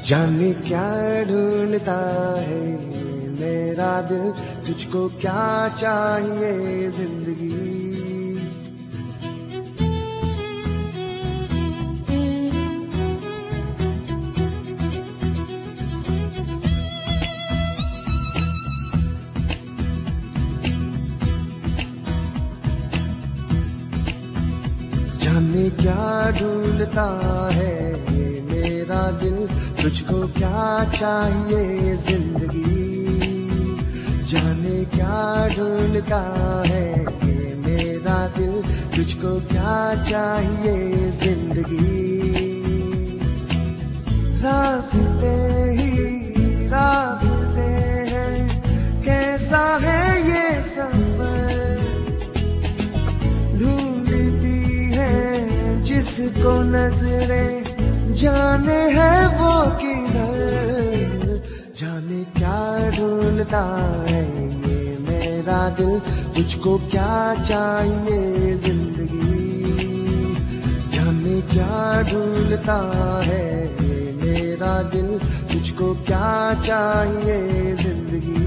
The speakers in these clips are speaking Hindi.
जाने क्या ढूंढता है मेरा दिल, तुझको क्या चाहिए जिंदगी। जाने क्या ढूंढता है मेरा दिल, तुझको क्या चाहिए जिंदगी। जाने क्या ढूंढता है मेरा दिल, तुझको क्या चाहिए जिंदगी। रास्ते ही रास्ते हैं, कैसा है ये सफर, ढूंढती है जिसको नजरें, जाने है वो किधर। जाने क्या ढूंढता है ये मेरा दिल, तुझको क्या चाहिए जिंदगी। जाने क्या ढूंढता है ये मेरा दिल, तुझको क्या चाहिए जिंदगी।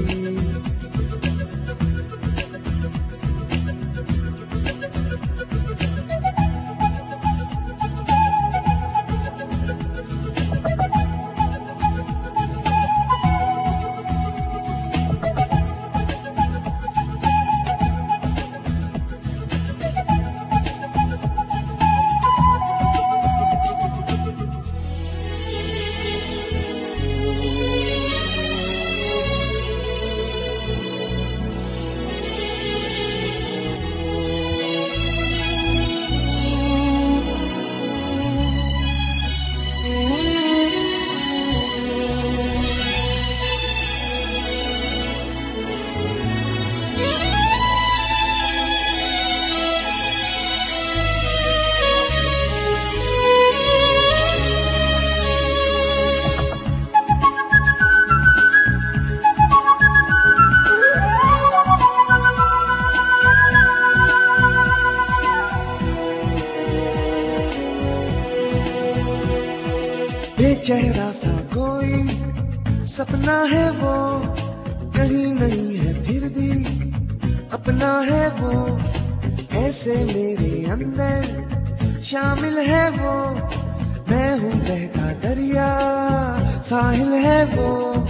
चेहरा सा कोई सपना है वो, कहीं नहीं है फिर भी अपना है वो। ऐसे मेरे अंदर शामिल है वो, मैं हूँ बहता दरिया साहिल है वो।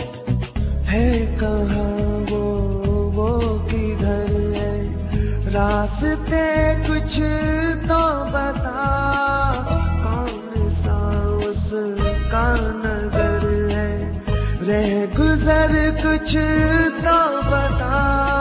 है कहाँ वो किधर है, रास्ते कुछ तो बता, कौन सा उसका नगर है, रह गुजर कुछ तो बता।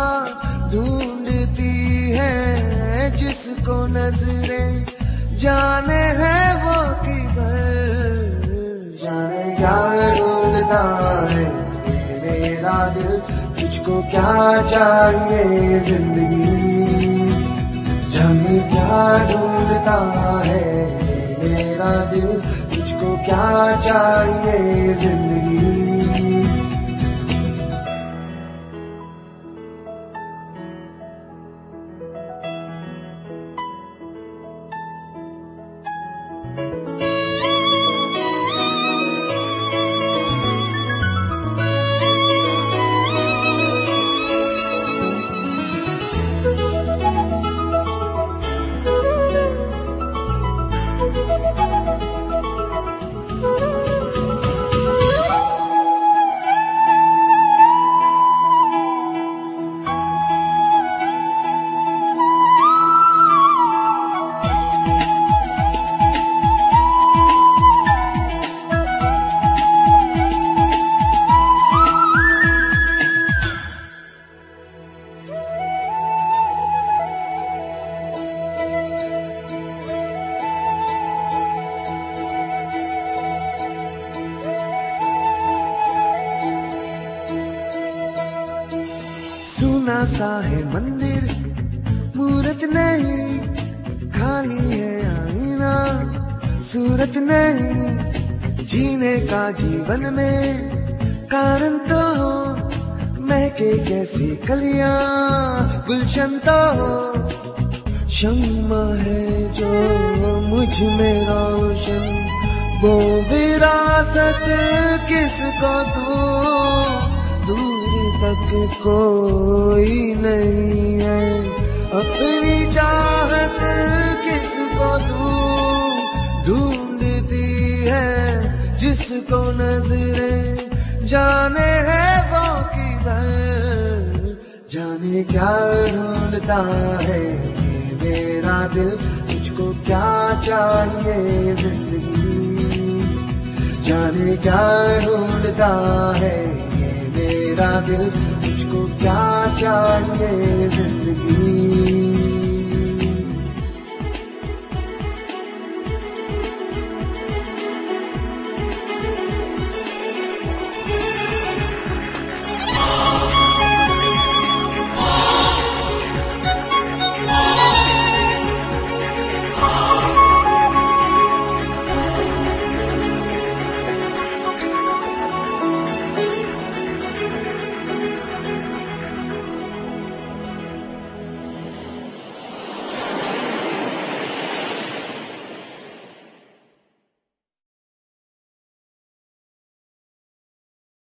ढूंढती है जिसको नजरें, जाने है वो किधर। जाने क्या ढूंढता है मेरा दिल, तुझको क्या चाहिए जिंदगी। जाने क्या ढूंढता है मेरा दिल, तुझको क्या चाहिए जिंदगी। सुना सा है मंदिर, मूरत नहीं, खाली है आईना, सूरत नहीं। जीने का जीवन में कारण तो हो, महके कैसी कलियां गुलशन तो हो। शम्मा है जो मुझ में रोशन, वो विरासत किसको दूं, दूर तक कोई नहीं है। अपनी चाहत किसको दूं, ढूंढती है जिसको नजरें, जाने है वो किधर, जाने क्या ढूंढता है ये मेरा दिल, तुझको क्या चाहिए जिंदगी, जाने क्या ढूंढता है ये मेरा दिल, तुझको क्या चाहिए जिंदगी।